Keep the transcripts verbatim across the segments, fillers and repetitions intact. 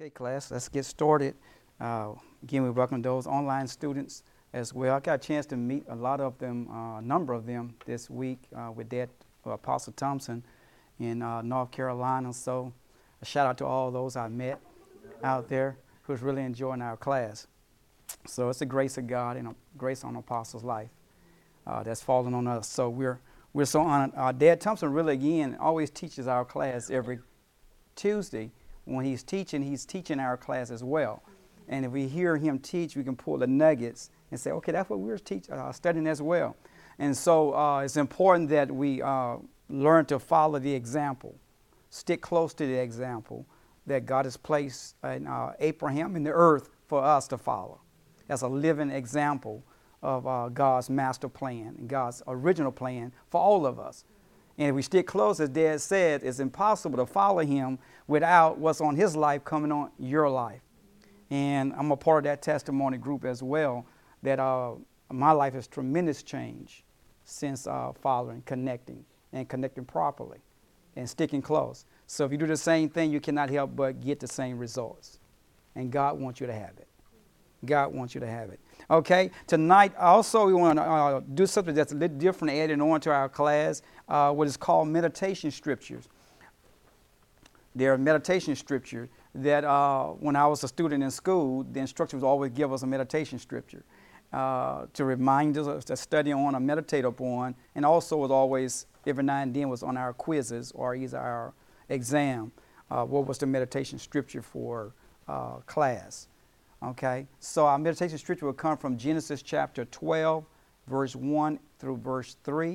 Okay, class, let's get started. Uh, again, we welcome those online students as well. I got a chance to meet a lot of them, uh, a number of them this week uh, with Dad uh, Apostle Thompson in uh, North Carolina. So a shout out to all those I met out there who's really enjoying our class. So it's the grace of God and a grace on Apostle's life uh, that's fallen on us. So we're we're so honored. Uh, Dad Thompson really, again, always teaches our class every Tuesday. When he's teaching, he's teaching our class as well. And if we hear him teach, we can pull the nuggets and say, okay, that's what we're teach, uh, studying as well. And so uh, it's important that we uh, learn to follow the example, stick close to the example that God has placed in uh, Abraham in the earth for us to follow. That's a living example of uh, God's master plan and God's original plan for all of us. And if we stick close, as Dad said, it's impossible to follow him without what's on his life coming on your life. And I'm a part of that testimony group as well, that uh, my life has tremendous change since uh, following, connecting, and connecting properly and sticking close. So if you do the same thing, you cannot help but get the same results. And God wants you to have it. God wants you to have it. Okay, tonight also we want to uh, do something that's a little different, adding on to our class, uh, what is called meditation scriptures. There are meditation scriptures that uh, when I was a student in school, the instructor would always give us a meditation scripture uh, to remind us to study on or meditate upon, and also was always every now and then was on our quizzes or either our exam. Uh, what was the meditation scripture for uh, class? Okay, so our meditation scripture will come from Genesis chapter twelve, verse one through verse three.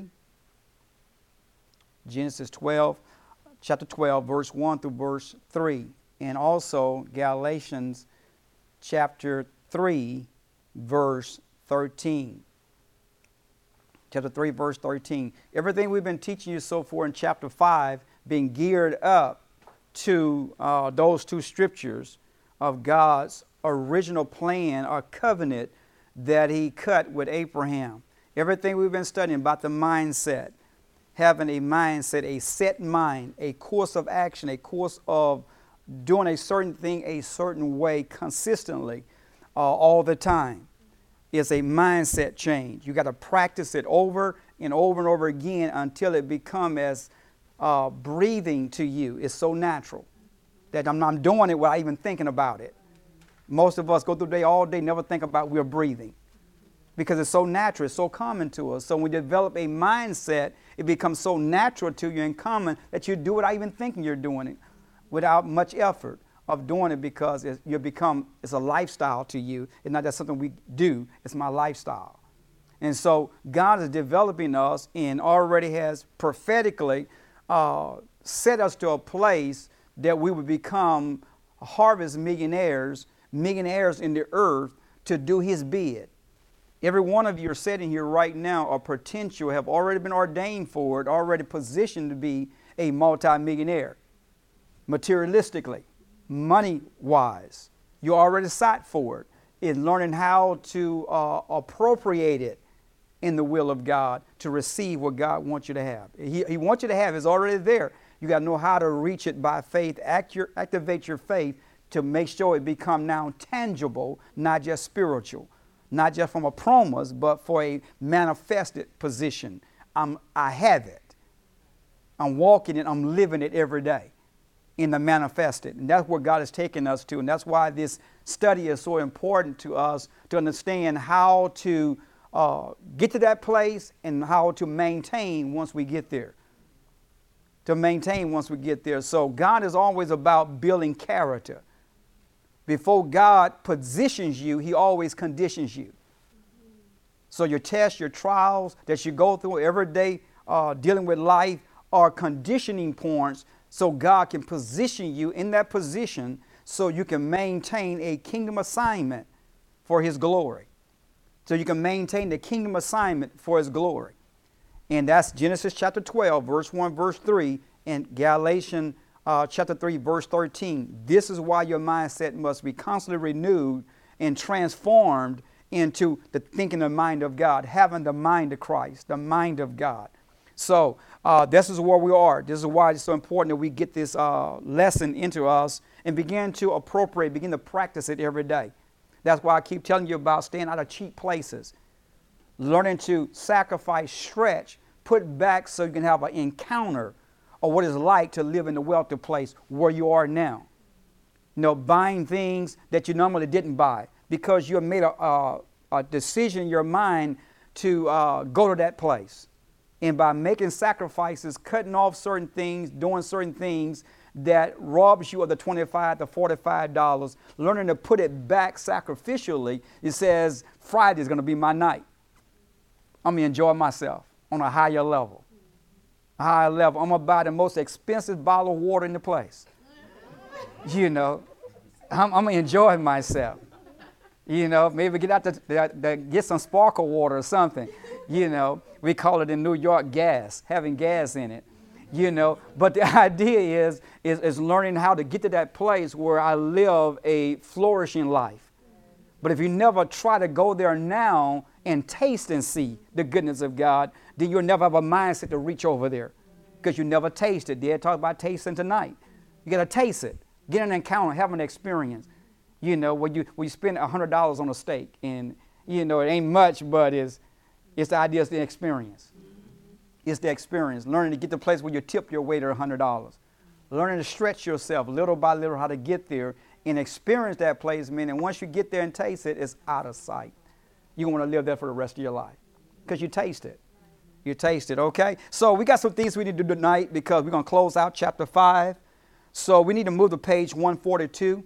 Genesis twelve, chapter twelve, verse one through verse three. And also Galatians chapter three, verse thirteen. Chapter three, verse thirteen. Everything we've been teaching you so far in chapter five, being geared up to uh, those two scriptures of God's original plan or covenant that he cut with Abraham. Everything we've been studying about the mindset, having a mindset, a set mind, a course of action, a course of doing a certain thing a certain way consistently uh, all the time, is a mindset change. You got to practice it over and over and over again until it becomes as uh, breathing to you. It's so natural that I'm, I'm doing it without even thinking about it. Most of us go through the day all day, never think about we're breathing because it's so natural, it's so common to us. So when you develop a mindset, it becomes so natural to you and common that you do it without even thinking you're doing it, without much effort of doing it, because it, you become, it's a lifestyle to you. It's not just something we do, it's my lifestyle. And so God is developing us and already has prophetically uh, set us to a place that we would become harvest millionaires, millionaires in the earth to do his bid. Every one of you are sitting here right now are potential, have already been ordained for it, already positioned to be a multimillionaire. Materialistically, money-wise, you already sought for it. In learning how to uh, appropriate it in the will of God to receive what God wants you to have. He, he wants you to have it. It's already there. You got to know how to reach it by faith, act your, activate your faith to make sure it become now tangible, not just spiritual, not just from a promise, but for a manifested position. I'm, I have it. I'm walking it. I'm living it every day in the manifested. And that's where God has taken us to. And that's why this study is so important to us, to understand how to uh, get to that place and how to maintain once we get there. To maintain once we get there. So God is always about building character. Before God positions you, he always conditions you. So your tests, your trials that you go through every day uh, dealing with life are conditioning points so God can position you in that position so you can maintain a kingdom assignment for his glory. So you can maintain the kingdom assignment for his glory. And that's Genesis chapter twelve, verse one, verse three, and Galatians Uh, chapter three, verse thirteen. This is why your mindset must be constantly renewed and transformed into the thinking and mind of God, having the mind of Christ, the mind of God. So uh, this is where we are. This is why it's so important that we get this uh, lesson into us and begin to appropriate, begin to practice it every day. That's why I keep telling you about staying out of cheap places, learning to sacrifice, stretch, put back so you can have an encounter of what it's like to live in the wealthy place where you are now. You know, buying things that you normally didn't buy because you have made a, a, a decision in your mind to uh, go to that place. And by making sacrifices, cutting off certain things, doing certain things that robs you of the twenty-five to forty-five dollars, learning to put it back sacrificially, it says Friday is going to be my night. I'm going to enjoy myself on a higher level. A higher level. I'm going to buy the most expensive bottle of water in the place. You know, I'm, I'm going to enjoy myself. You know, maybe get out to, to, to get some sparkle water or something. You know, we call it in New York gas, having gas in it. You know, but the idea is, is, is learning how to get to that place where I live a flourishing life. But if you never try to go there now and taste and see the goodness of God, then you'll never have a mindset to reach over there because you never tasted. Dad talked about tasting tonight. You got to taste it, get an encounter, have an experience. You know, when you when you spend one hundred dollars on a steak and, you know, it ain't much, but it's, it's the idea, it's the experience. It's the experience. Learning to get to the place where you tip your waiter one hundred dollars. Learning to stretch yourself little by little how to get there and experience that place, meaning once you get there and taste it, it's out of sight. You want to live there for the rest of your life because you taste it. You taste it, okay? So we got some things we need to do tonight because we're going to close out chapter five. So we need to move to page one forty-two.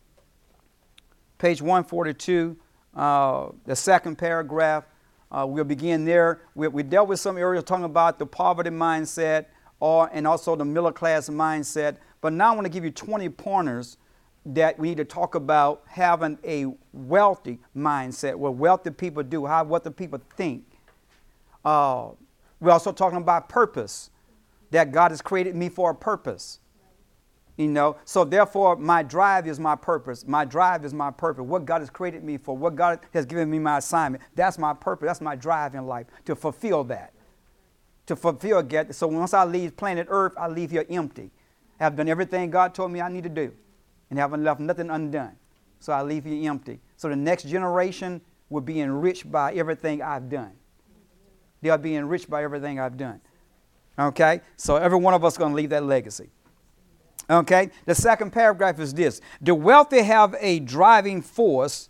Page one forty-two, uh, the second paragraph. Uh, we'll begin there. We, we dealt with some areas talking about the poverty mindset or, and also the middle class mindset. But now I want to give you twenty pointers that we need to talk about having a wealthy mindset, what wealthy people do, how what the people think. Uh, we're also talking about purpose, that God has created me for a purpose. You know, so therefore my drive is my purpose. My drive is my purpose. What God has created me for, what God has given me my assignment. That's my purpose. That's my drive in life, to fulfill that. To fulfill that. So once I leave planet Earth, I leave here empty. I have done everything God told me I need to do and haven't left nothing undone. So I leave here empty. So the next generation will be enriched by everything I've done. They'll be enriched by everything I've done. Okay? So every one of us is going to leave that legacy. Okay, the second paragraph is this. The wealthy have a driving force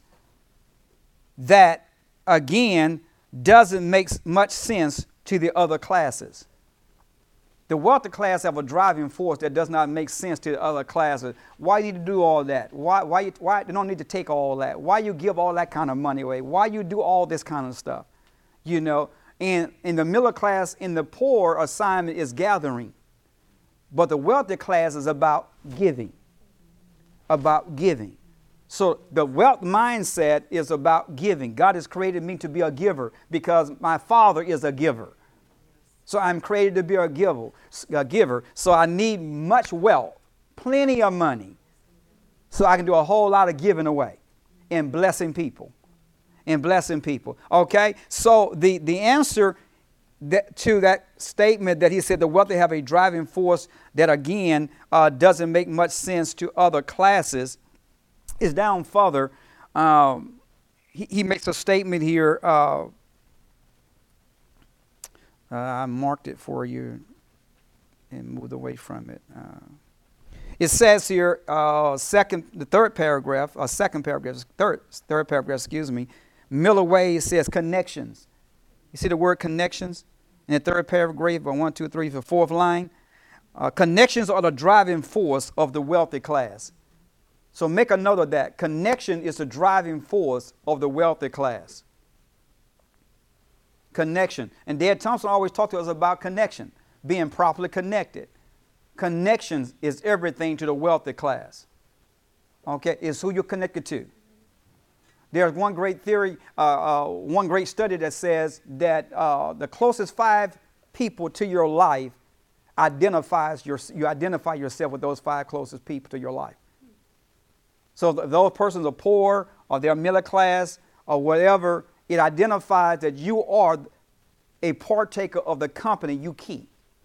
that, again, doesn't make much sense to the other classes. The wealthy class have a driving force that does not make sense to the other classes. Why you need to do all that? Why, why, you, why you don't need to take all that? Why you give all that kind of money away? Why you do all this kind of stuff? You know, and in the middle class, in the poor, assignment is gathering. But the wealthy class is about giving, about giving. So the wealth mindset is about giving. God has created me to be a giver because my Father is a giver. So I'm created to be a giver. A giver. So I need much wealth, plenty of money, so I can do a whole lot of giving away and blessing people, and blessing people. Okay. So the the answer That, to that statement that he said the wealthy have a driving force that, again, uh, doesn't make much sense to other classes is down further. Um, he, he makes a statement here. Uh, uh, I marked it for you and moved away from it. Uh, it says here, uh, second, the third paragraph, uh, second paragraph, third, third paragraph, excuse me, Miller Way says connections. You see the word connections in the third paragraph, or one, two, three, the fourth line. Uh, connections are the driving force of the wealthy class. So make a note of that. Connection is the driving force of the wealthy class. Connection. And Dad Thompson always talked to us about connection, being properly connected. Connections is everything to the wealthy class. Okay, it's who you're connected to. There's one great theory, uh, uh, one great study that says that uh, the closest five people to your life identifies your, you identify yourself with those five closest people to your life. So th- those persons are poor or they're middle class or whatever, it identifies that you are a partaker of the company you keep.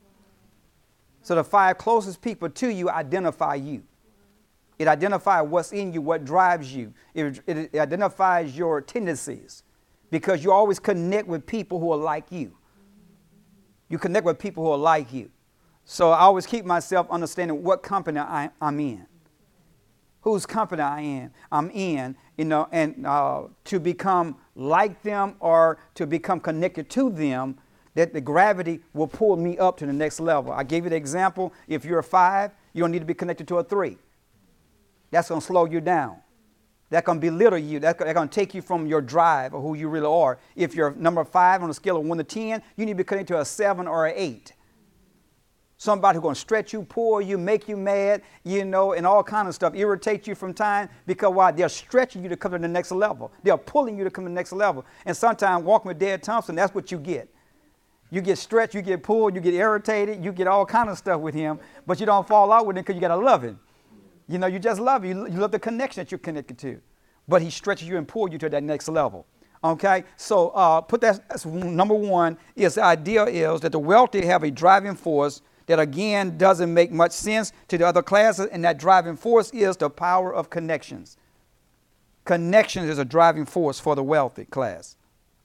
So the five closest people to you identify you. It identifies what's in you, what drives you. It, it, it identifies your tendencies, because you always connect with people who are like you. You connect with people who are like you. So I always keep myself understanding what company I, I'm in, whose company I am. I'm in, you know, and uh, to become like them or to become connected to them, that the gravity will pull me up to the next level. I gave you the example. If you're a five, you don't need to be connected to a three. That's going to slow you down. That's going to belittle you. That's going to take you from your drive or who you really are. If you're number five on a scale of one to ten, you need to be connected to a seven or an eight. Somebody who's going to stretch you, pull you, make you mad, you know, and all kind of stuff, irritate you from time, because why? They're stretching you to come to the next level. They're pulling you to come to the next level. And sometimes walking with Dad Thompson, that's what you get. You get stretched, you get pulled, you get irritated, you get all kind of stuff with him, but you don't fall out with him because you got to love him. You know, you just love him. You love the connection that you're connected to. But he stretches you and pulls you to that next level. Okay? So uh, put that as number one. Is the idea is that the wealthy have a driving force that, again, doesn't make much sense to the other classes, and that driving force is the power of connections. Connections is a driving force for the wealthy class.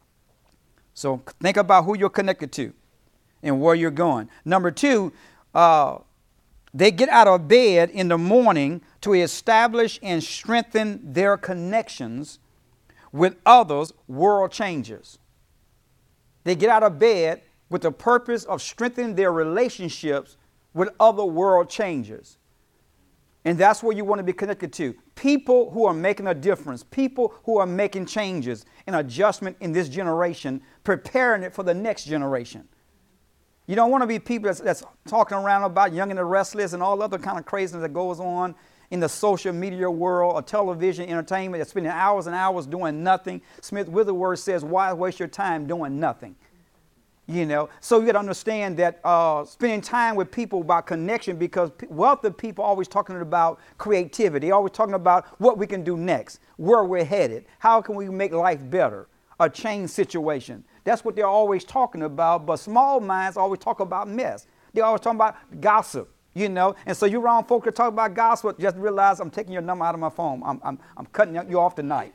So think about who you're connected to and where you're going. Number two, uh, they get out of bed in the morning to establish and strengthen their connections with others, world changers. They get out of bed with the purpose of strengthening their relationships with other world changers. And that's where you want to be connected to. People who are making a difference, people who are making changes and adjustment in this generation, preparing it for the next generation. You don't want to be people that's, that's talking around about Young and the Restless and all other kind of craziness that goes on in the social media world or television entertainment, that's spending hours and hours doing nothing. Smith Wigglesworth says, why waste your time doing nothing? You know, so you got to understand that uh, spending time with people about connection, because p- wealthy people are always talking about creativity, always talking about what we can do next, where we're headed, how can we make life better, a change situation. That's what they're always talking about. But small minds always talk about mess. They're always talking about gossip, you know. And so you around folk that talk about gossip, just realize I'm taking your number out of my phone. I'm, I'm, I'm cutting you off tonight.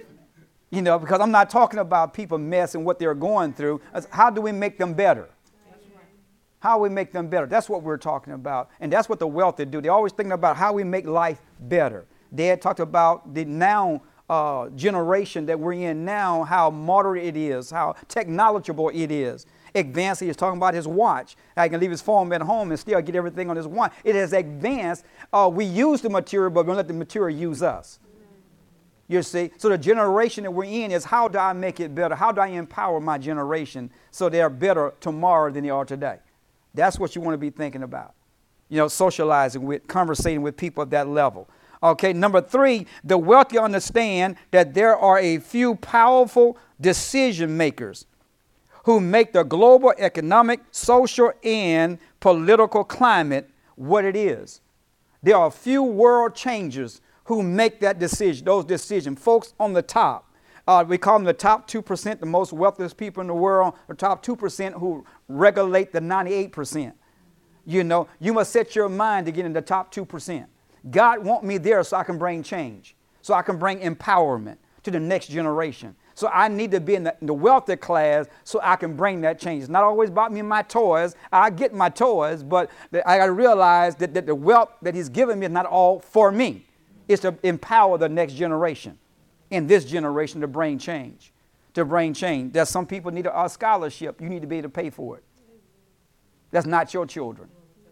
You know, because I'm not talking about people mess and what they're going through. It's how do we make them better? That's right. How we make them better. That's what we're talking about. And that's what the wealthy do. They're always thinking about how we make life better. Dad talked about the now uh, generation that we're in now, how modern it is, how technological it is. Advanced, he is talking about his watch. How he can leave his phone at home and still get everything on his watch. It has advanced. Uh, we use the material, but we don't let the material use us. You see, so the generation that we're in is, how do I make it better? How do I empower my generation so they are better tomorrow than they are today? That's what you want to be thinking about. You know, socializing with, conversating with people at that level. Okay, number three, the wealthy understand that there are a few powerful decision makers who make the global economic, social, and political climate what it is. There are a few world changers who make that decision, those decisions. Folks on the top, uh, we call them the top two percent, the most wealthiest people in the world, the top two percent who regulate the ninety-eight percent. You know, you must set your mind to get in the top two percent. God wants me there so I can bring change, so I can bring empowerment to the next generation. So I need to be in the, in the wealthy class so I can bring that change. It's not always about me and my toys. I get my toys, but I got to realize that, that the wealth that he's given me is not all for me. It's to empower the next generation, in this generation, to bring change. To bring change. There's some people need a, a scholarship. You need to be able to pay for it. That's not your children.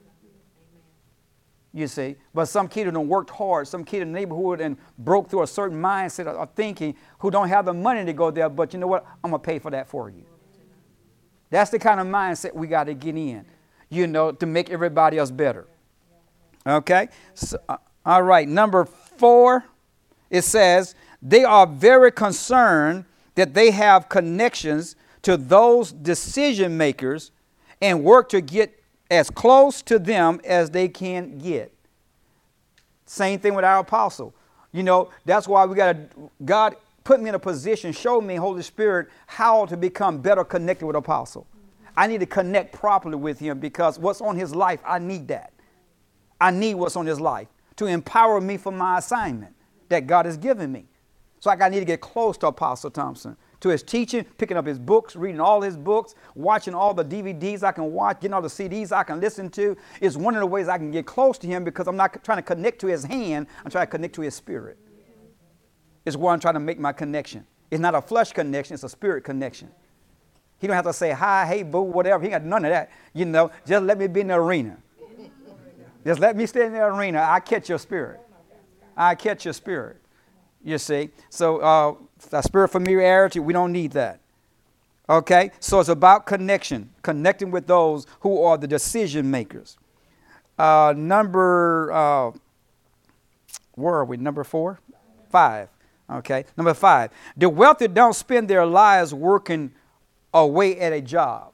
You see, but some kids who worked hard, some kid in the neighborhood and broke through a certain mindset of thinking, who don't have the money to go there, but you know what? I'm going to pay for that for you. That's the kind of mindset we got to get in, you know, to make everybody else better. Okay? So, uh, all right, number four, it says, they are very concerned that they have connections to those decision makers and work to get as close to them as they can get. Same thing with our apostle. You know, that's why we got to, God put me in a position, show me, Holy Spirit, how to become better connected with Apostle. I need to connect properly with him because what's on his life, I need that. I need what's on his life to empower me for my assignment that God has given me. So like I need to get close to Apostle Thompson, to his teaching, picking up his books, reading all his books, watching all the D V Ds I can watch, getting all the C Ds I can listen to. Is one of the ways I can get close to him because I'm not trying to connect to his hand. I'm trying to connect to his spirit. It's where I'm trying to make my connection. It's not a flesh connection. It's a spirit connection. He don't have to say hi, hey, boo, whatever. He got none of that. You know, just let me be in the arena. Just let me stay in the arena. I catch your spirit. I catch your spirit. You see? So uh, that spirit familiarity, we don't need that. Okay? So it's about connection, connecting with those who are the decision makers. Uh, number, uh, where are we? Number four? Five. Okay? Number five. The wealthy don't spend their lives working away at a job.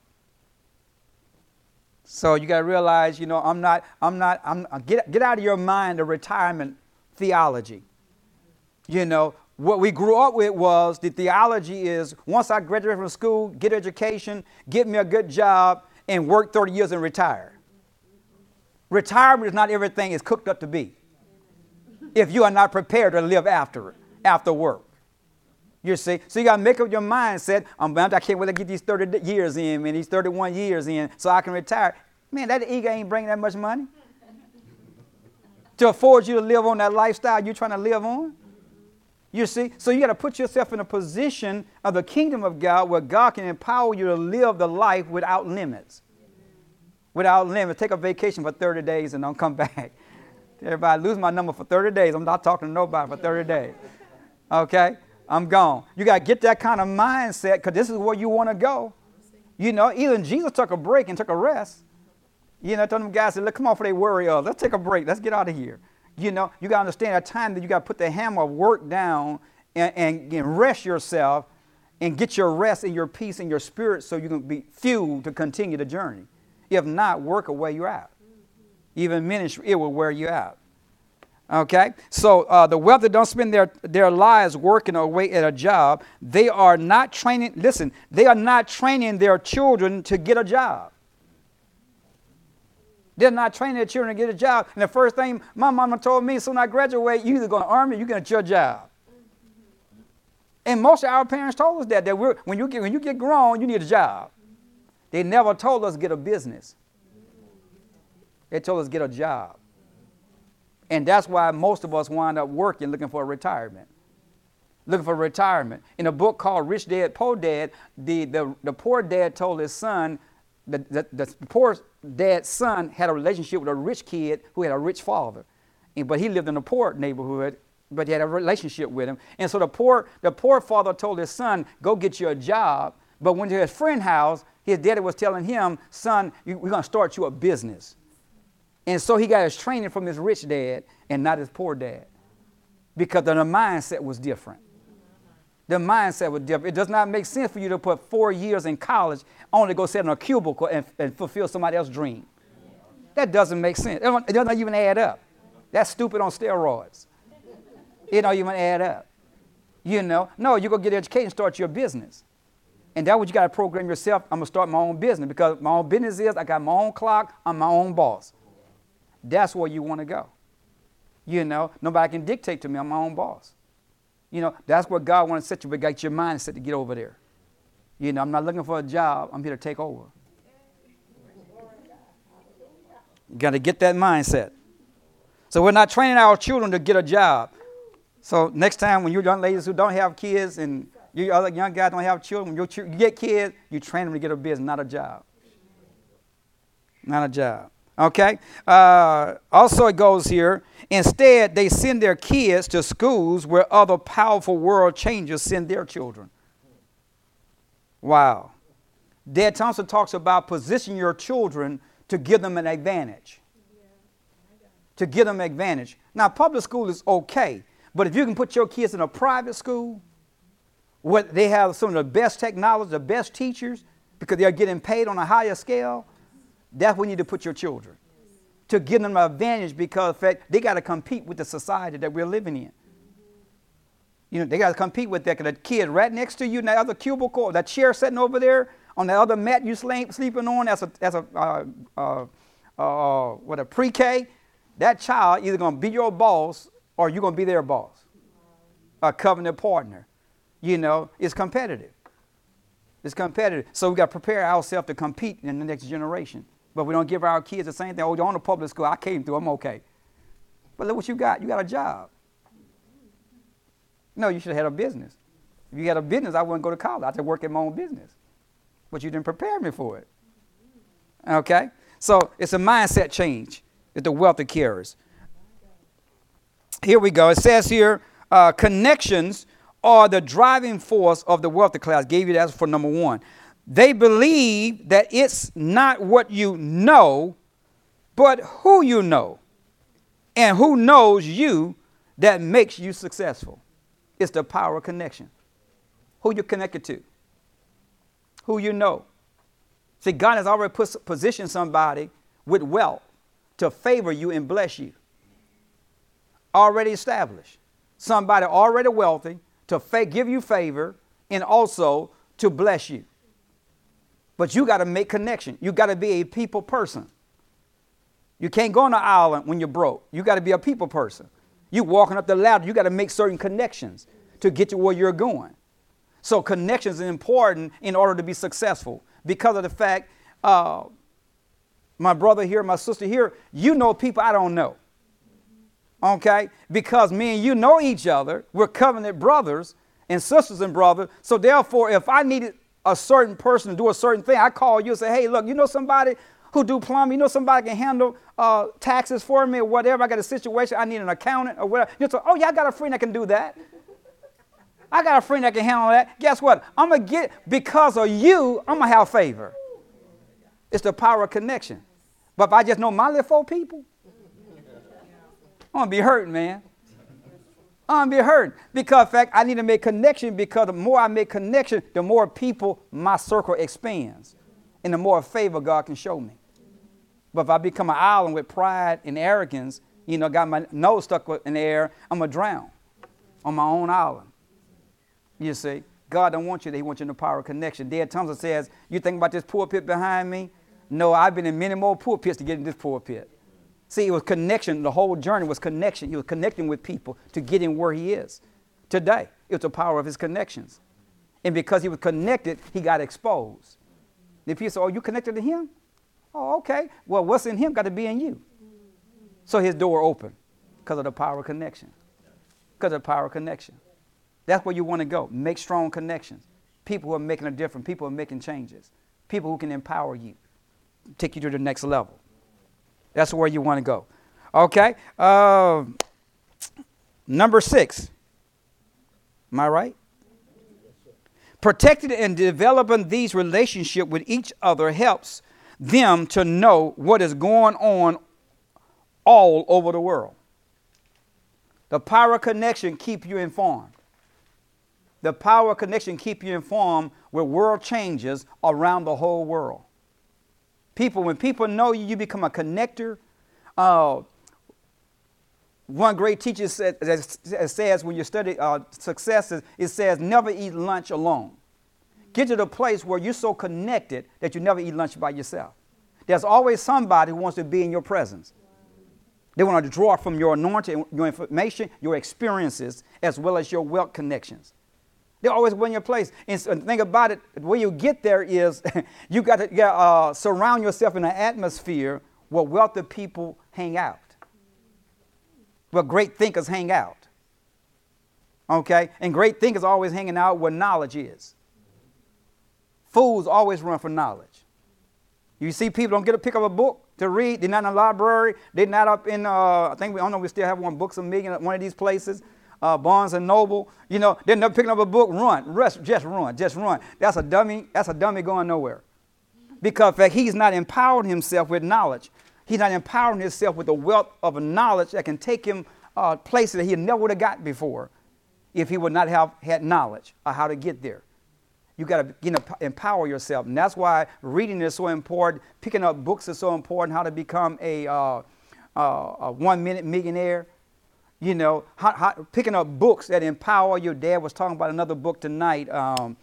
So you got to realize, you know, I'm not, I'm not, I'm, get, get out of your mind the retirement theology. You know, what we grew up with was the theology is once I graduate from school, get education, get me a good job, and work thirty years and retire. Retirement is not everything it's cooked up to be if you are not prepared to live after it, after work. You see, so you got to make up your mindset. I'm, I can't wait to get these thirty years in, man, these thirty-one years in, so I can retire. Man, that ego ain't bringing that much money to afford you to live on that lifestyle you're trying to live on. You see, so you got to put yourself in a position of the kingdom of God where God can empower you to live the life without limits. Without limits. Take a vacation for thirty days and don't come back. Everybody, lose my number for thirty days. I'm not talking to nobody for thirty days. Okay? I'm gone. You got to get that kind of mindset because this is where you want to go. You know, even Jesus took a break and took a rest. You know, told them guys, said, look, come on for they worry of. Let's take a break. Let's get out of here. You know, you got to understand at time that you got to put the hammer of work down and, and, and rest yourself and get your rest and your peace and your spirit so you can be fueled to continue the journey. If not, work will wear you out. Even ministry, it will wear you out. Okay? So uh, the wealthy don't spend their, their lives working away at a job. They are not training, listen, they are not training their children to get a job. They're not training their children to get a job. And the first thing my mama told me, soon I graduate, you either going to army or you're going to get your job. And most of our parents told us that, that we're, when, you get, when you get grown, you need a job. They never told us get a business. They told us get a job. And that's why most of us wind up working, looking for a retirement. Looking for retirement. In a book called Rich Dad, Poor Dad, the, the, the poor dad told his son, the, the, the poor dad's son had a relationship with a rich kid who had a rich father. And, but he lived in a poor neighborhood, but he had a relationship with him. And so the poor, the poor father told his son, go get you a job. But when to his friend's house, his daddy was telling him, son, you, we're going to start you a business. And so he got his training from his rich dad and not his poor dad because the mindset was different. The mindset was different. It does not make sense for you to put four years in college only to go sit in a cubicle and, and fulfill somebody else's dream. That doesn't make sense. It, don't, it doesn't even add up. That's stupid on steroids. It don't even add up. You know, no, you go get education and start your business. And that's what you got to program yourself. I'm going to start my own business because my own business is I got my own clock. I'm my own boss. That's where you want to go. You know, nobody can dictate to me. I'm my own boss. You know, that's where God wants to set you, but get your mindset to get over there. You know, I'm not looking for a job. I'm here to take over. You got to get that mindset. So we're not training our children to get a job. So next time when you young ladies who don't have kids and you other young guys don't have children, when you get kids, you train them to get a business, not a job. Not a job. Okay. Uh, also, it goes here. Instead, they send their kids to schools where other powerful world changers send their children. Wow. Dad Thompson talks about position your children to give them an advantage. To give them an advantage. Now, public school is okay, but if you can put your kids in a private school where they have some of the best technology, the best teachers, because they're getting paid on a higher scale, that's where you need to put your children to give them an advantage because in fact, they got to compete with the society that we're living in. You know, they got to compete with that, because the kid right next to you in that other cubicle, that chair sitting over there, on the other mat you sleep, sleeping on as a, as a uh, uh, uh, what a pre-K, that child either going to be your boss or you're going to be their boss, a covenant partner. You know, it's competitive. It's competitive. So we got to prepare ourselves to compete in the next generation. But we don't give our kids the same thing. Oh, you're on the public school. I came through. I'm okay. But look what you got. You got a job. No, you should have had a business. If you had a business, I wouldn't go to college. I'd just work in my own business. But you didn't prepare me for it. Okay? So it's a mindset change that the wealthy carries. Here we go. It says here, uh, connections are the driving force of the wealthy class. Gave you that for number one. They believe that it's not what you know, but who you know and who knows you that makes you successful. It's the power of connection. Who you're connected to. Who you know. See, God has already put, positioned somebody with wealth to favor you and bless you. Already established. Somebody already wealthy to fa- give you favor and also to bless you. But you got to make connection. You got to be a people person. You can't go on an island when you're broke. You got to be a people person. You walking up the ladder, you got to make certain connections to get to where you're going. So connections are important in order to be successful because of the fact, uh, my brother here, my sister here, you know people I don't know. Okay? Because me and you know each other. We're covenant brothers and sisters and brothers. So therefore, if I needed a certain person to do a certain thing, I call you and say, hey, look, you know somebody who do plumbing? You know somebody can handle uh, taxes for me or whatever? I got a situation. I need an accountant or whatever. You say, oh, yeah, I got a friend that can do that. I got a friend that can handle that. Guess what? I'm going to get, because of you, I'm going to have favor. It's the power of connection. But if I just know my little four people, I'm going to be hurting, man. I'm going to be hurting. Because, in fact, I need to make connection, because the more I make connection, the more people my circle expands. And the more favor God can show me. But if I become an island with pride and arrogance, you know, got my nose stuck in the air, I'm going to drown on my own island. You see, God don't want you there. He wants you in the power of connection. Dad Thompson says, you think about this pulpit behind me? No, I've been in many more pulpits to get in this pulpit. See, it was connection. The whole journey was connection. He was connecting with people to get him where he is today. It was the power of his connections. And because he was connected, he got exposed. The people say, oh, you connected to him? Oh, okay. Well, what's in him got to be in you. So his door opened because of the power of connection. Because of the power of connection. That's where you want to go. Make strong connections. People who are making a difference. People who are making changes. People who can empower you. Take you to the next level. That's where you want to go. Okay. Uh, number six. Am I right? Protecting and developing these relationships with each other helps them to know what is going on all over the world. The power of connection keep you informed. The power of connection keep you informed with world changes around the whole world. People, when people know you, you become a connector. Uh, one great teacher said, says when you study uh, successes, it says never eat lunch alone. Get to the place where you're so connected that you never eat lunch by yourself. There's always somebody who wants to be in your presence. They want to draw from your anointing, your information, your experiences, as well as your wealth connections. They always want your place. And the thing about it, the way you get there is you got to you got, uh, surround yourself in an atmosphere where wealthy people hang out, where great thinkers hang out. Okay? And great thinkers always hanging out where knowledge is. Fools always run for knowledge. You see people don't get to pick up a book to read. They're not in the library. They're not up in, uh, I think we, I don't know, we still have one, Books a Million at one of these places. Uh, Barnes and Noble, you know, they're never picking up a book, run, rest, just run, just run. That's a dummy, that's a dummy going nowhere. Because, in fact, he's not empowering himself with knowledge. He's not empowering himself with the wealth of knowledge that can take him uh, places that he never would have got before if he would not have had knowledge of how to get there. You got to you know, empower yourself. And that's why reading is so important. Picking up books is so important. How to become a, uh, uh, a one-minute millionaire. You know, how, how, picking up books that empower. Your dad was talking about another book tonight. Um,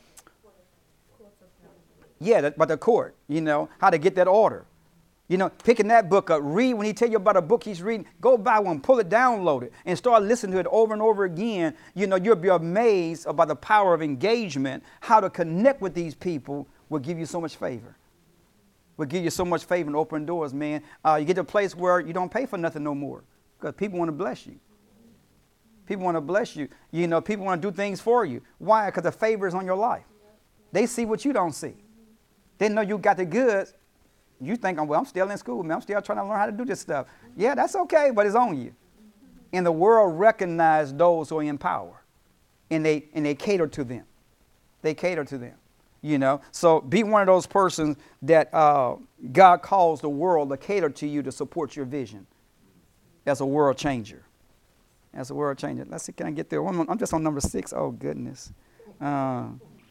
yeah, that, about the court, you know, how to get that order. You know, picking that book up, read, when he tell you about a book he's reading, go buy one, pull it, download it, and start listening to it over and over again. You know, you'll be amazed about the power of engagement. How to connect with these people will give you so much favor. Will give you so much favor and open doors, man. Uh, you get to a place where you don't pay for nothing no more because people want to bless you. People want to bless you. You know, people want to do things for you. Why? Because the favor is on your life. They see what you don't see. They know you got the goods. You think, well, I'm still in school, man. I'm still trying to learn how to do this stuff. Yeah, that's okay, but it's on you. And the world recognizes those who are in power, and they and they cater to them. They cater to them, you know. So be one of those persons that uh, God calls the world to cater to you to support your vision as a world changer. As a world changer. Let's see, can I get there? I'm just on number six. Oh, goodness. Uh,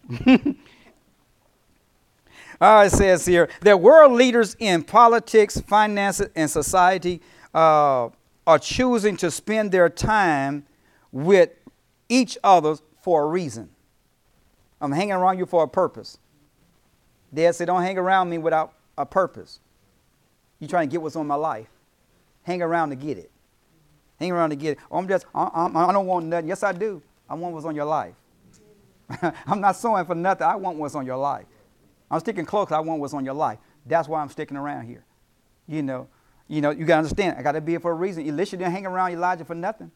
Uh, it says here that world leaders in politics, finances, and society uh, are choosing to spend their time with each other for a reason. I'm hanging around you for a purpose. Dad said, don't hang around me without a purpose. You're trying to get what's on my life. Hang around to get it. Hang around to get it. Oh, I'm just, I, I, I don't want nothing. Yes, I do. I want what's on your life. I'm not sowing for nothing. I want what's on your life. I'm sticking close. I want what's on your life. That's why I'm sticking around here. You know, you know, you got to understand. I got to be here for a reason. Elisha didn't hang around Elijah for nothing.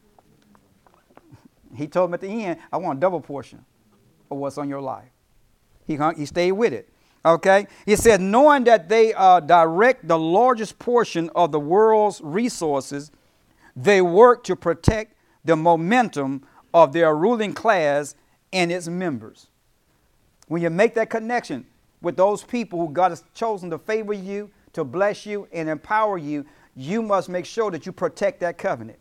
He told him at the end, I want a double portion of what's on your life. He, he stayed with it. Okay. He said, knowing that they uh, direct the largest portion of the world's resources, they work to protect the momentum of their ruling class and its members. When you make that connection with those people who God has chosen to favor you, to bless you, and empower you, you must make sure that you protect that covenant.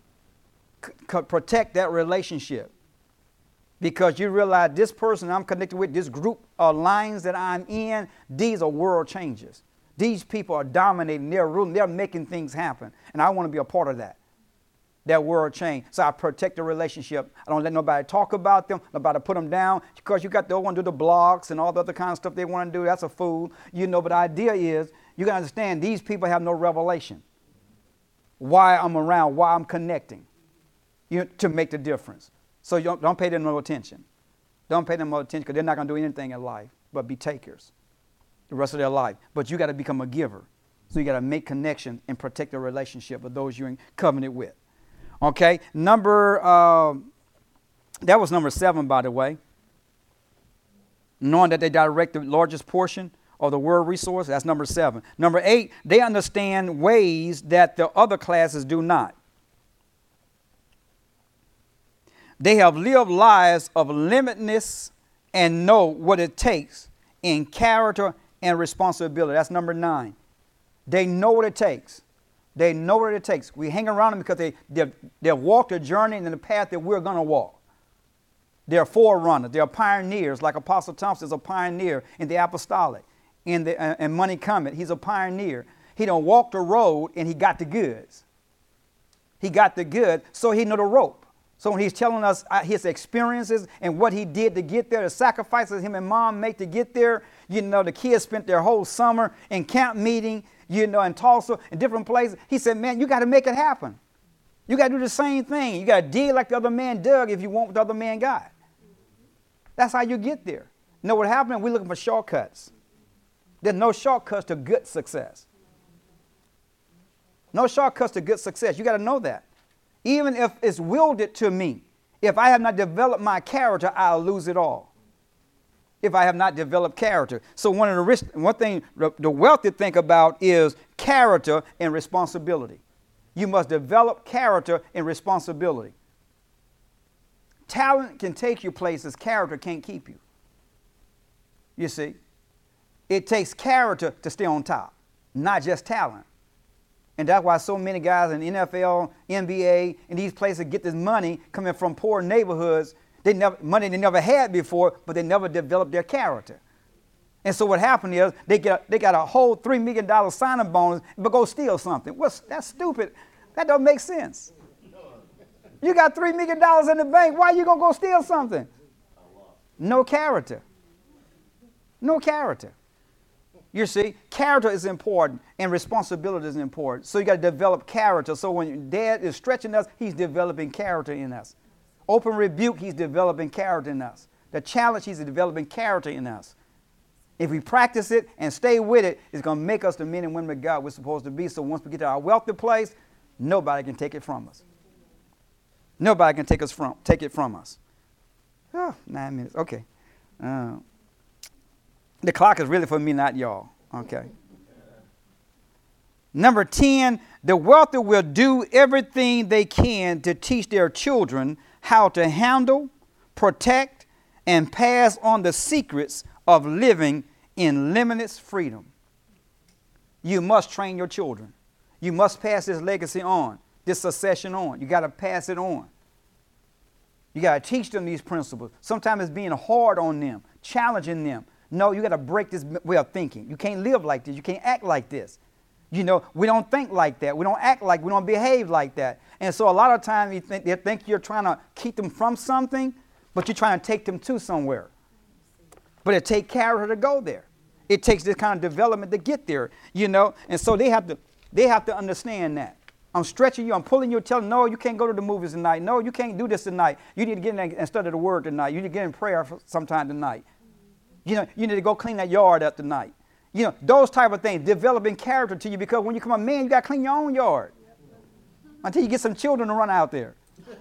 C- protect that relationship. Because you realize this person I'm connected with, this group of lines that I'm in, these are world changers. These people are dominating, they're ruling, they're making things happen. And I want to be a part of that. That world change. So I protect the relationship. I don't let nobody talk about them, nobody put them down, because you got the one to do the blogs and all the other kind of stuff they want to do. That's a fool. You know, but the idea is you got to understand these people have no revelation. Why I'm around, why I'm connecting, you know, to make the difference. So you don't, don't pay them no attention. Don't pay them no attention because they're not going to do anything in life but be takers the rest of their life. But you got to become a giver. So you got to make connection and protect the relationship with those you're in covenant with. Okay, number, uh, that was number seven, by the way. Knowing that they direct the largest portion of the world resource, that's number seven. Number eight, they understand ways that the other classes do not. They have lived lives of limitedness and know what it takes in character and responsibility. That's number nine. They know what it takes. They know what it takes. We hang around them because they, they've, they've walked a journey in the path that we're going to walk. They're forerunners. They're pioneers, like Apostle Thompson is a pioneer in the apostolic. In the, uh, and Money Comet, he's a pioneer. He done walked the road and he got the goods. He got the good, so he know the rope. So when he's telling us uh, his experiences and what he did to get there, the sacrifices him and mom made to get there, you know, the kids spent their whole summer in camp meeting, you know, in Tulsa, in different places. He said, man, you got to make it happen. You got to do the same thing. You got to dig like the other man dug if you want what the other man got. That's how you get there. You know what happened? We're looking for shortcuts. There's no shortcuts to good success. No shortcuts to good success. You got to know that. Even if it's wielded to me, if I have not developed my character, I'll lose it all. If I have not developed character. So one of the risk, one thing the wealthy think about is character and responsibility. You must develop character and responsibility. Talent can take you places, character can't keep you. You see, it takes character to stay on top, not just talent. And that's why so many guys in N F L, N B A, and these places get this money coming from poor neighborhoods. They never money they never had before, but they never developed their character. And so what happened is they get they got a whole three million dollar signing bonus, but go steal something. What's that's stupid? That don't make sense. You got three million dollars in the bank. Why are you going to go steal something? No character. No character. You see, character is important and responsibility is important. So you got to develop character. So when Dad is stretching us, he's developing character in us. Open rebuke, he's developing character in us. The challenge, he's developing character in us. If we practice it and stay with it, it's going to make us the men and women of God we're supposed to be. So once we get to our wealthy place, nobody can take it from us. Nobody can take us from take it from us. Oh, nine minutes. Okay. Uh, the clock is really for me, not y'all. Okay. Number ten, the wealthy will do everything they can to teach their children how to handle, protect, and pass on the secrets of living in limitless freedom. You must train your children. You must pass this legacy on, this succession on. You got to pass it on. You got to teach them these principles. Sometimes it's being hard on them, challenging them. No, you got to break this way of thinking. You can't live like this. You can't act like this. You know, we don't think like that. We don't act like, we don't behave like that. And so a lot of times you think, they think you're trying to keep them from something, but you're trying to take them to somewhere. But it takes character to go there. It takes this kind of development to get there, you know. And so they have to, they have to understand that. I'm stretching you. I'm pulling you, telling, no, you can't go to the movies tonight. No, you can't do this tonight. You need to get in and study the word tonight. You need to get in prayer sometime tonight. You know, you need to go clean that yard up tonight. You know, those type of things, developing character to you, because when you become a man, you got to clean your own yard until you get some children to run out there.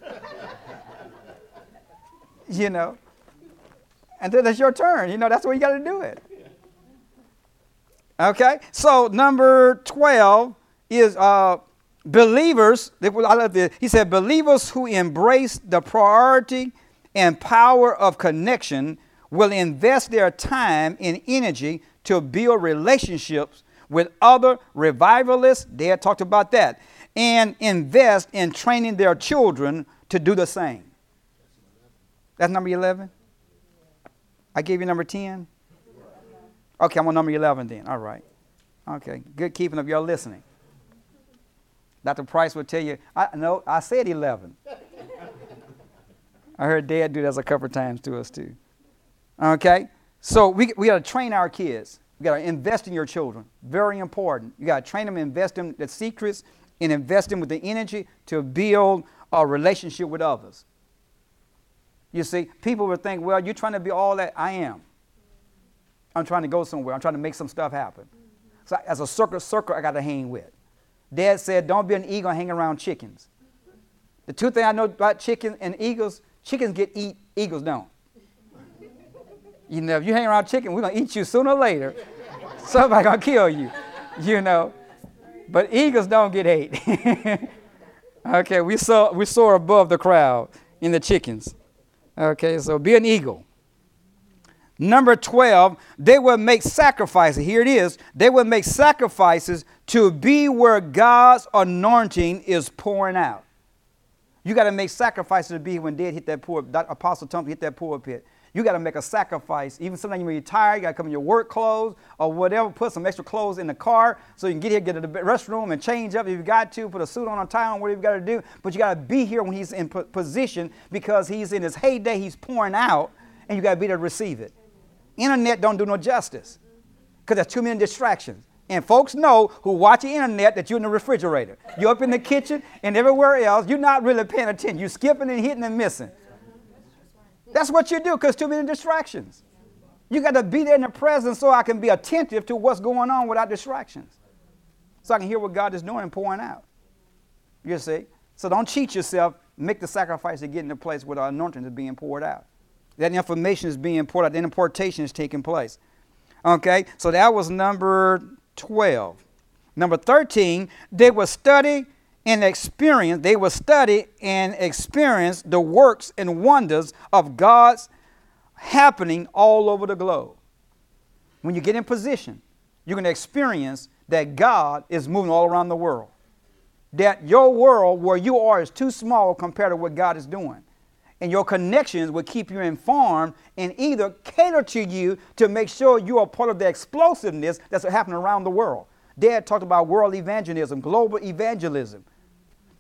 You know, and then it's your turn. You know, that's where you got to do it. Okay, so number twelve is uh, believers. I love this. He said, believers who embrace the priority and power of connection will invest their time and energy to build relationships with other revivalists. Dad talked about that. And invest in training their children to do the same. That's number eleven? I gave you number ten? Okay, I'm on number eleven then. All right. Okay, good keeping of y'all listening. Doctor Price will tell you, I no, I said eleven. I heard Dad do that a couple of times to us too. Okay, so we, we got to train our kids. We got to invest in your children. Very important. You got to train them, invest in the secrets, and invest them with the energy to build a relationship with others. You see, people would think, well, you're trying to be all that. I am. I'm trying to go somewhere. I'm trying to make some stuff happen. So as a circle, circle I got to hang with. Dad said, don't be an eagle hanging around chickens. The two things I know about chickens and eagles, chickens get eat, eagles don't. You know, if you hang around chicken, we're going to eat you sooner or later. Somebody's going to kill you, you know. But eagles don't get ate. Okay, we soar, we soar above the crowd in the chickens. Okay, so be an eagle. Number twelve, they will make sacrifices. Here it is. They will make sacrifices to be where God's anointing is pouring out. You got to make sacrifices to be when Dad hit that poor, Apostle Thompson hit that pulpit. You got to make a sacrifice. Even sometimes when you're tired, you got to come in your work clothes or whatever, put some extra clothes in the car so you can get here, get to the restroom and change up if you got to, put a suit on, a tie on, whatever you got to do. But you got to be here when he's in position because he's in his heyday, he's pouring out, and you got to be there to receive it. Internet don't do no justice because there's too many distractions. And folks know who watch the internet that you're in the refrigerator. You're up in the kitchen and everywhere else. You're not really paying attention. You're skipping and hitting and missing. That's what you do because too many distractions. You got to be there in the presence so I can be attentive to what's going on without distractions. So I can hear what God is doing and pouring out. You see? So don't cheat yourself. Make the sacrifice to get in the place where the anointing is being poured out. That information is being poured out. The importation is taking place. Okay? So that was number twelve. Number thirteen, they will study and experience, they will study and experience the works and wonders of God's happening all over the globe. When you get in position, you're going to experience that God is moving all around the world. That your world where you are is too small compared to what God is doing. And your connections will keep you informed and either cater to you to make sure you are part of the explosiveness that's happening around the world. Dad talked about world evangelism, global evangelism.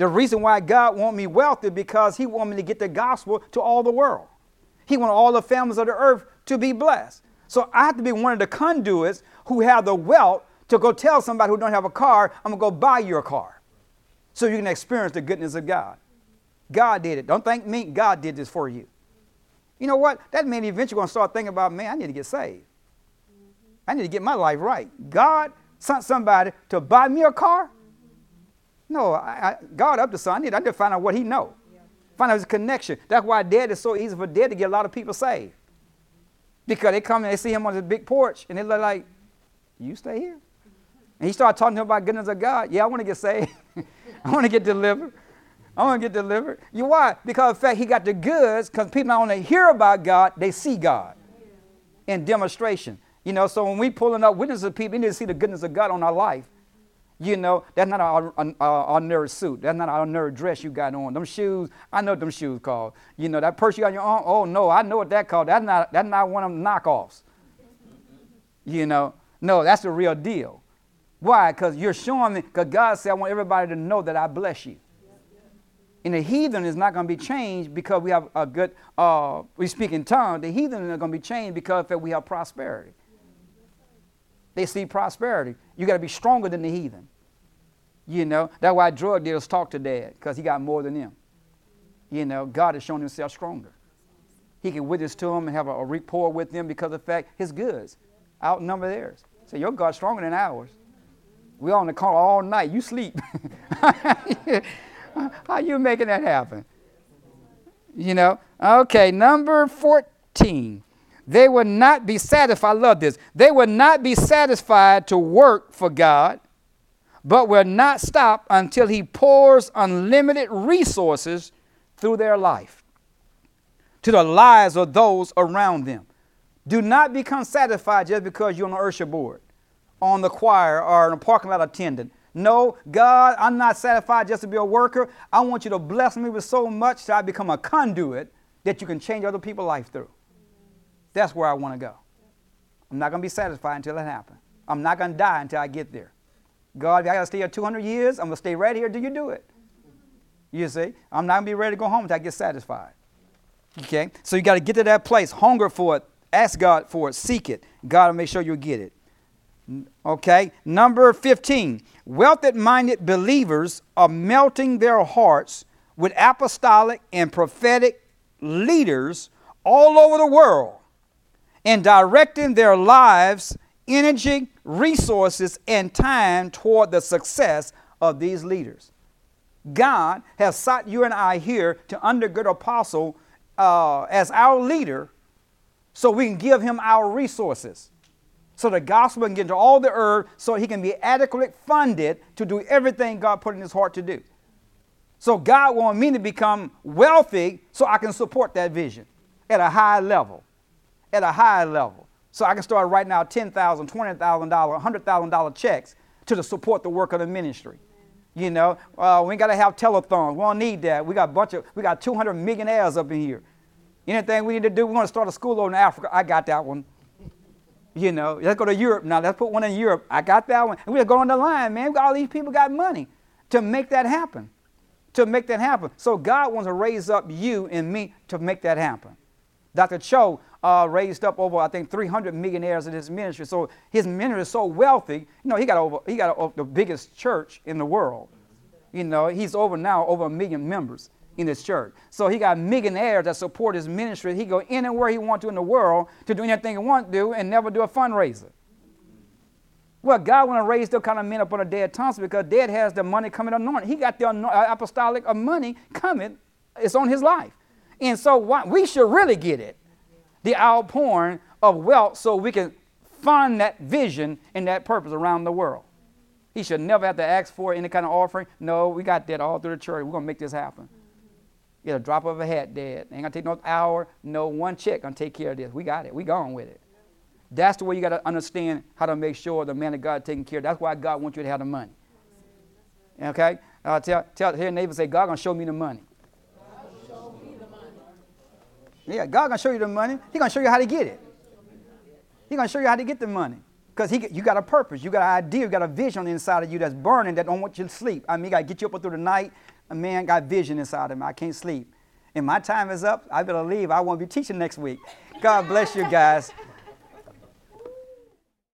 The reason why God wants me wealthy because he wants me to get the gospel to all the world. He wants all the families of the earth to be blessed. So I have to be one of the conduits who have the wealth to go tell somebody who don't have a car, I'm going to go buy your car so you can experience the goodness of God. God did it. Don't thank me. God did this for you. You know what? That means eventually going to start thinking about, man, I need to get saved. I need to get my life right. God sent somebody to buy me a car? No, I, I, God up to something. I need, I need to find out what he know. Yeah. Find out his connection. That's why Dad is so easy for Dad to get a lot of people saved. Because they come and they see him on his big porch and they're like, you stay here? And he started talking to them about goodness of God. Yeah, I want to get saved. I want to get delivered. I want to get delivered. You why? Because in fact, he got the goods because people not only hear about God, they see God in demonstration. You know, so when we pulling up witnesses of people, we need to see the goodness of God on our life. You know, that's not our, our, our ordinary suit. That's not our ordinary dress you got on. Them shoes, I know what them shoes called. You know, that purse you got on your arm, oh no, I know what that called. That's not, that's not one of them knockoffs. You know, no, that's the real deal. Why? Because you're showing me, because God said, I want everybody to know that I bless you. And the heathen is not going to be changed because we have a good, uh, we speak in tongues. The heathen is going to be changed because we have prosperity. They see prosperity. You got to be stronger than the heathen. You know, that's why drug dealers talk to Dad, because he got more than them. You know, God has shown himself stronger. He can witness to them and have a, a rapport with them because of the fact his goods outnumber theirs. So your God's stronger than ours. We're on the call all night. You sleep. How you making that happen? You know, okay, number fourteen. They will not be satisfied. I love this. They will not be satisfied to work for God, but will not stop until he pours unlimited resources through their life to the lives of those around them. Do not become satisfied just because you're on the usher board, on the choir, or in a parking lot attendant. No, God, I'm not satisfied just to be a worker. I want you to bless me with so much that I become a conduit that you can change other people's life through. That's where I want to go. I'm not going to be satisfied until it happens. I'm not going to die until I get there. God, if I got to stay here two hundred years, I'm going to stay right here till you do it. You see, I'm not going to be ready to go home until I get satisfied. Okay, so you got to get to that place. Hunger for it. Ask God for it. Seek it. God will make sure you get it. Okay, number fifteen. Wealthy-minded believers are melting their hearts with apostolic and prophetic leaders all over the world and directing their lives, energy, resources, and time toward the success of these leaders. God has sought you and I here to undergird Apostle uh, as our leader so we can give him our resources. So the gospel can get to all the earth so he can be adequately funded to do everything God put in his heart to do. So God wants me to become wealthy so I can support that vision at a high level, at a high level. So I can start writing out ten thousand dollars, twenty thousand dollars, one hundred thousand dollars checks to the support the work of the ministry. You know, uh, we ain't got to have telethons. We don't need that. We got a bunch of, we got two hundred millionaires up in here. Anything we need to do, we want to start a school over in Africa. I got that one. You know, let's go to Europe now. Let's put one in Europe. I got that one. And we're going on the line, man. All these people got money to make that happen, to make that happen. So God wants to raise up you and me to make that happen. Doctor Cho uh, raised up over, I think, three hundred millionaires in his ministry. So his ministry is so wealthy. You know, he got over, he got over the biggest church in the world. You know, he's over now over a million members in his church. So he got millionaires that support his ministry. He go anywhere he wants to in the world to do anything he wants to do and never do a fundraiser. Well, God want to raise those kind of men up on a Dad Thompson because Dad has the money coming anointed. He got the apostolic of money coming. It's on his life. And so why, we should really get it, the outpouring of wealth so we can fund that vision and that purpose around the world. He should never have to ask for any kind of offering. No, we got that all through the church. We're going to make this happen. Get a drop of a hat, Dad. Ain't going to take no hour, no one check going to take care of this. We got it. We gone with it. That's the way you got to understand how to make sure the man of God taking care of. That's why God wants you to have the money. Okay? Uh, tell, tell your neighbor, say, God going to show me the money. God show me the money. Yeah, God going to show you the money. He going to show you how to get it. He going to show you how to get the money. Because he, you got a purpose. You got an idea. You got a vision on the inside of you that's burning that don't want you to sleep. I mean, he got to get you up through the night. A man got vision inside of me. I can't sleep. And my time is up. I better leave. I won't be teaching next week. God bless you guys.